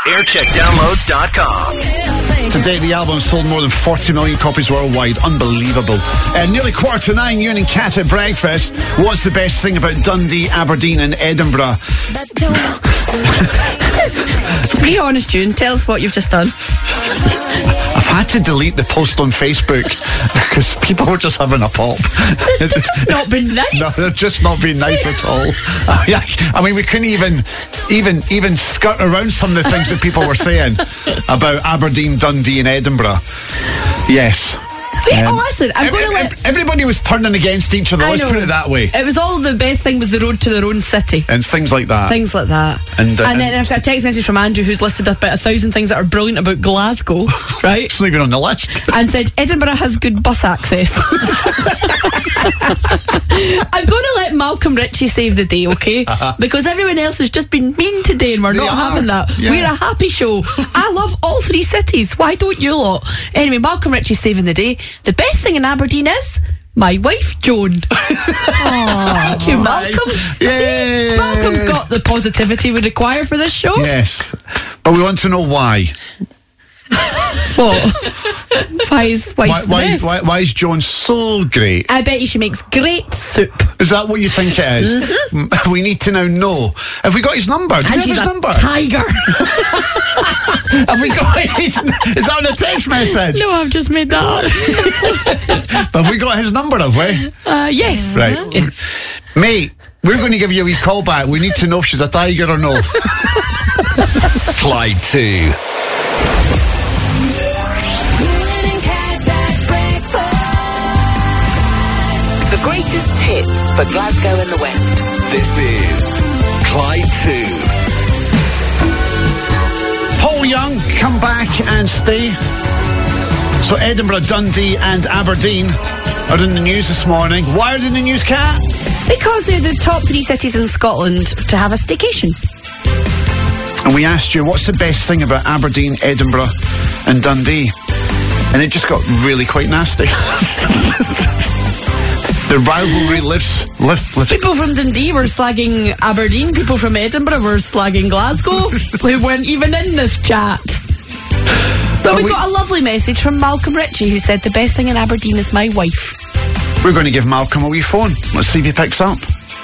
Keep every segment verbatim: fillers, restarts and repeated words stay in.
aircheck downloads dot com. Today, the album sold more than forty million copies worldwide. Unbelievable. Uh, nearly quarter to nine, Ewan and Cat at breakfast. What's the best thing about Dundee, Aberdeen and Edinburgh? Be honest, June. Tell us what you've just done. I've had to delete the post on Facebook because people were just having a pop. They've just not been nice. No, they're just not being nice at all. I mean, we couldn't even, even, even skirt around some of the things that people were saying about Aberdeen, Dundee, and Edinburgh. Yes. Wait, Um, oh, listen, I'm every, going to let... Everybody was turning against each other. I Let's know. put it that way. It was all the best thing was the road to their own city. And things like that. Things like that. And, uh, and then and- I've got a text message from Andrew who's listed about a thousand things that are brilliant about Glasgow, right? It's not even on the list. And said Edinburgh has good bus access. I'm going to let Malcolm Ritchie save the day, okay? Because everyone else has just been mean today and we're They not are, having that. yeah. We're a happy show. I love all three cities. Why don't you lot? Anyway, Malcolm Ritchie saving the day. The best thing in Aberdeen is my wife, Joan. Thank you, Malcolm. Yay. See, Malcolm's got the positivity we require for this show. Yes. But we want to know why. What? Why is Why, wife's the why, best? why, why is Joan so great? I bet you she makes great soup. Is that what you think it is? Mm-hmm. We need to now know. Have we got his number? Do we And have she's his a number? tiger. Have we got his... Is that on a text message? No, I've just made that up. Have we got his number, have we? Uh, yes. Right. Yes. Mate, we're going to give you a wee call back. We need to know if she's a tiger or no. Clyde two. The greatest hits for Glasgow and the West. This is Clyde two. Paul Young, come back and stay. So Edinburgh, Dundee and Aberdeen are in the news this morning. Why are they in the news, Kat? Because they're the top three cities in Scotland to have a staycation. And we asked you, what's the best thing about Aberdeen, Edinburgh and Dundee? And it just got really quite nasty. The rivalry lives, lives, lives. People from Dundee were slagging Aberdeen. People from Edinburgh were slagging Glasgow. Who weren't even in this chat. But Well, we we- got a lovely message from Malcolm Ritchie who said the best thing in Aberdeen is my wife. We're going to give Malcolm a wee phone. Let's see if he picks up.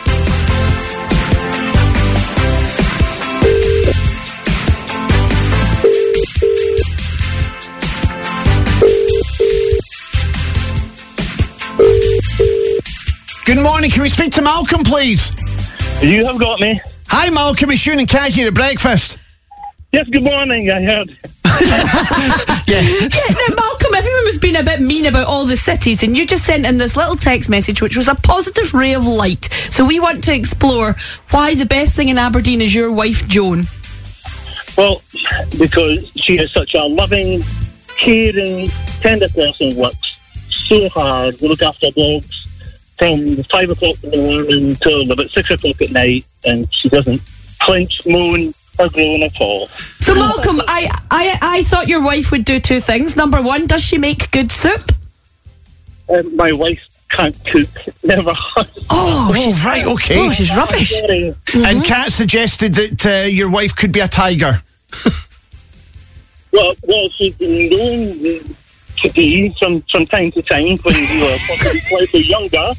Good morning. Can we speak to Malcolm, please? You have got me. Hi, Malcolm. It's Ewan and Kat here at breakfast. Yes, good morning, I heard. Yeah. Yeah, now, Malcolm, everyone was being a bit mean about all the cities, and you just sent in this little text message, which was a positive ray of light. So we want to explore why the best thing in Aberdeen is your wife, Joan. Well, because she is such a loving, caring, tender person, works so hard. We look after dogs from five o'clock in the morning till about six o'clock at night, and she doesn't clench, moan, or groan at all. So, Malcolm, I, I, I thought your wife would do two things. Number one, does she make good soup? Um, my wife can't cook, never has. Oh, Oh, right, okay. Oh, she's rubbish. Sorry. And Kat suggested that uh, your wife could be a tiger. Well, well, she's been known to be from, from time to time when you were possibly slightly younger.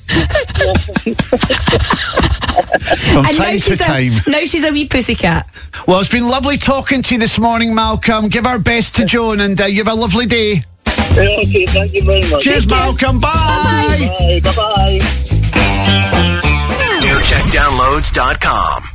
From And now time to she's, time. a, now she's a wee pussycat. Well, it's been lovely talking to you this morning, Malcolm. Give our best to Joan and uh, you have a lovely day. Okay, thank you very much. Cheers, care. Malcolm. Bye. Bye, bye-bye. aircheck downloads dot com.